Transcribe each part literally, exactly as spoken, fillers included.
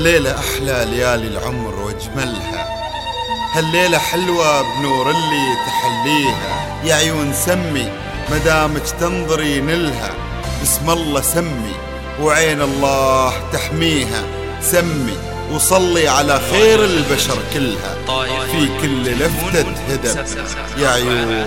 هالليلة أحلى ليالي العمر واجملها، هالليلة حلوة بنور اللي تحليها. يا عيون سمي مدامك تنظري نلها، بسم الله سمي وعين الله تحميها. سمي وصلي على خير البشر كلها، في كل لفتة هدى يا عيون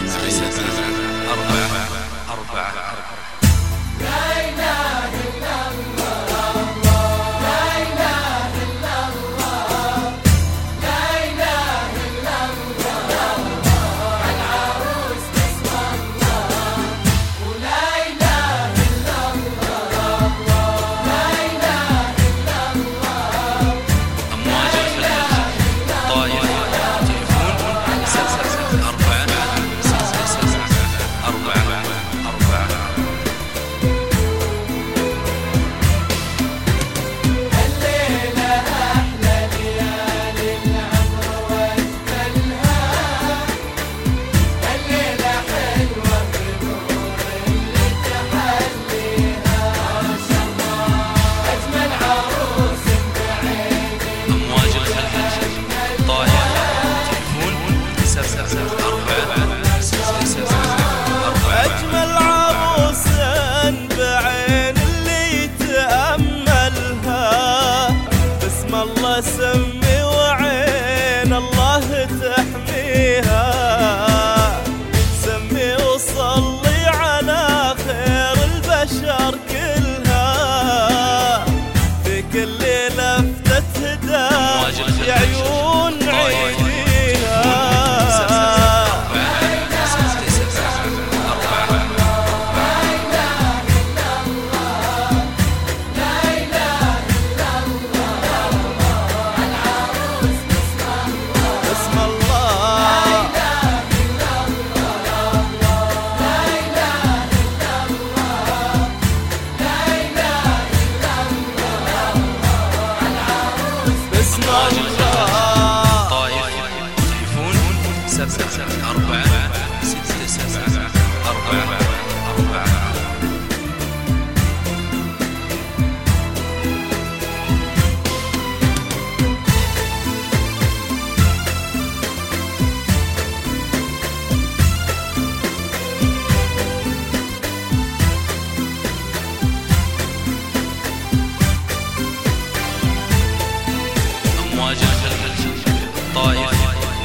سمي وعين الله تحميها. سمي وصلي على خير البشر كلها، في كل لفتة هدى يا عيون عيديها. أربعة ستة سبعة أربعة أربعة. أمواج الخلف الطائف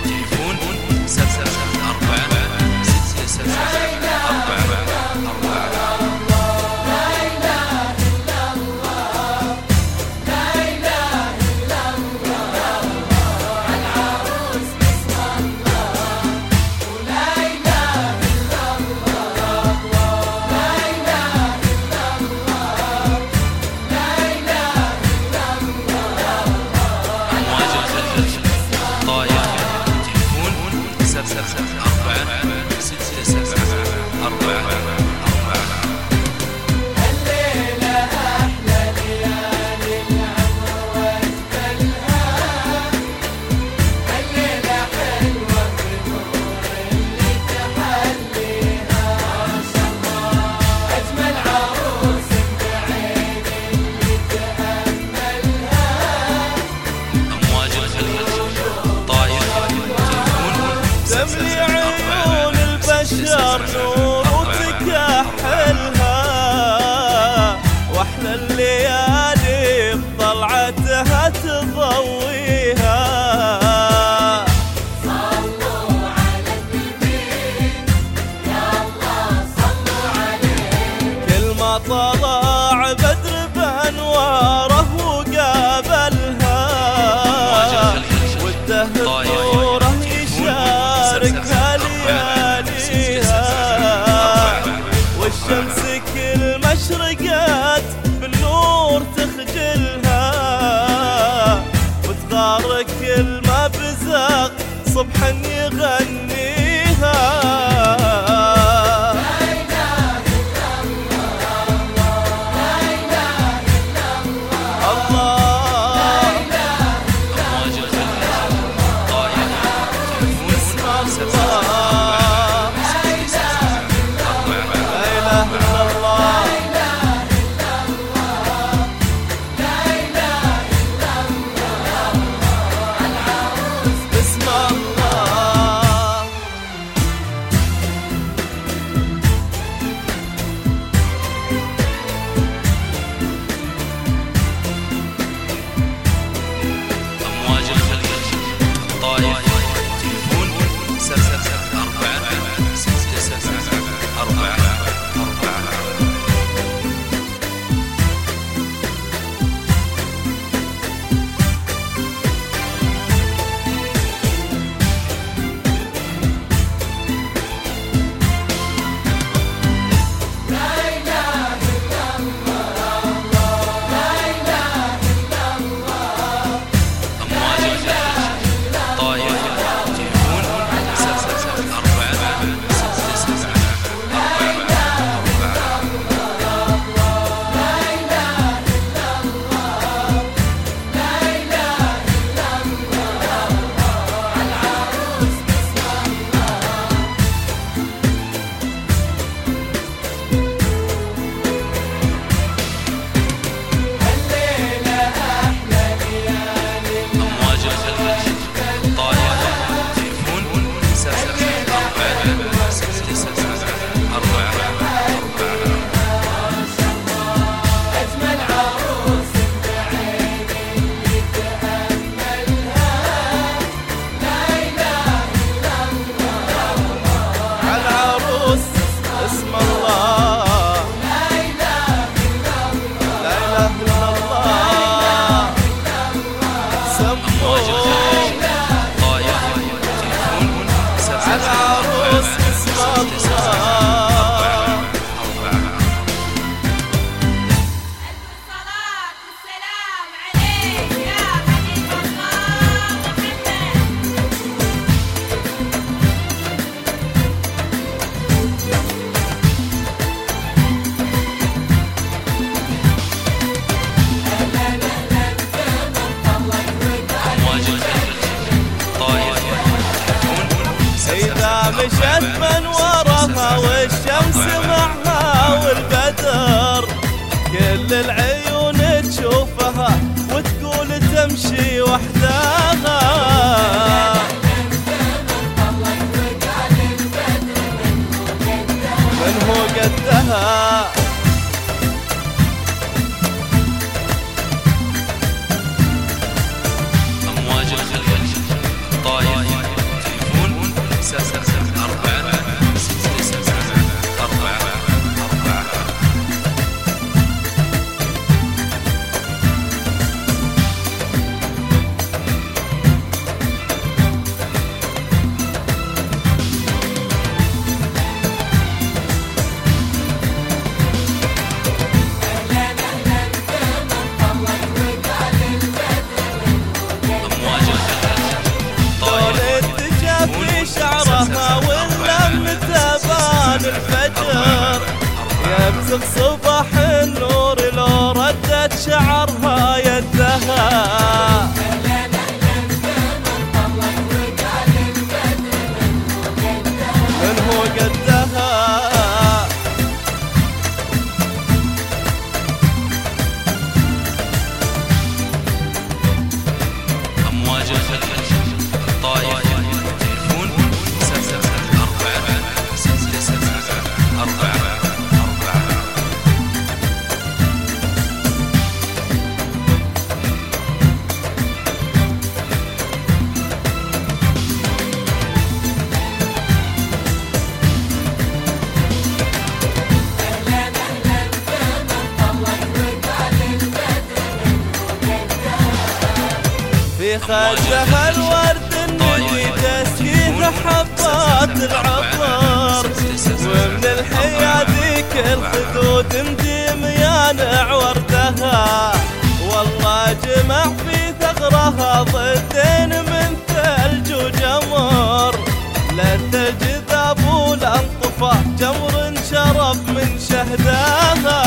نور وتكحلها، واحلى الليالي بطلعتها تضويها. صلوا على النبي يا الله صلوا عليه، كل ما طلع بدر بانواره وقابلها، والدهر نوره يشاركها لياليها. والشمس كل مشرقات بالنور تخجلها، وتغار كل ما بزاق صبحا يغنيها. أمواج الخليج طايف تليفون سبعة العروس اسم الله. الصلاة والسلام عليك يا حبيب الله أمواج الخليج طايف تليفون إذا مشت من وراها والشمس معها والبدر كل العيون تشوفها وتقول تمشي وحدها. من هو قدها أمواج الخليج طايف تليفون سبعة أربعة ستة سبعة أربعة أربعة. أمواج الخليج طايف ولد في شعرها واللم تبان الفجر يبزغ صباح النور لو ردت شعرها يدها. من هو قدها أمواج الخليج طايف تليفون سبعة أربعة ستة سبعة أربعة أربعة. في خدها الورد الندي تسقيه حبات العطر ومن الحياديك الخدود مديم يانع وردها. والله جمع في ثغرها ضدين من ثلج وجمر لا الثلج ذاب ولا انطفى جمر شرب من شهدها.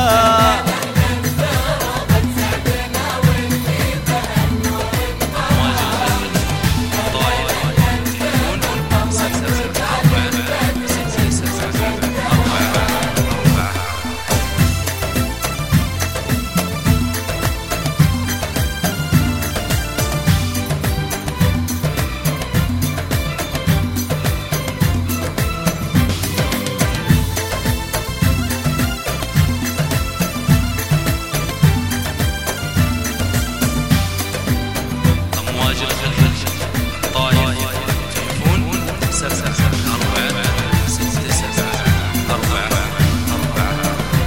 أمواج الخليج طايف تليفون سبعة أربعة ستة سبعة أربعة أربعة.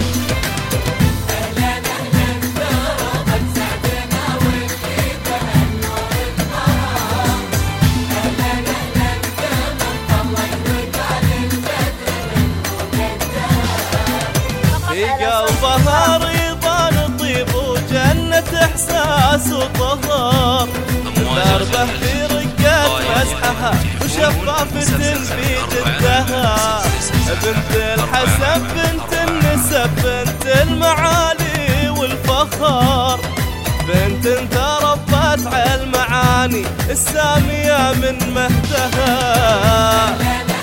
في قلبها رضا طيب وجنة إحساس وطهر دربه في رقة مسحها وشفافة في جدها. بنت الحسب بنت النسب بنت المعالي والفخر بنت تربت على المعاني السامية من مهدها.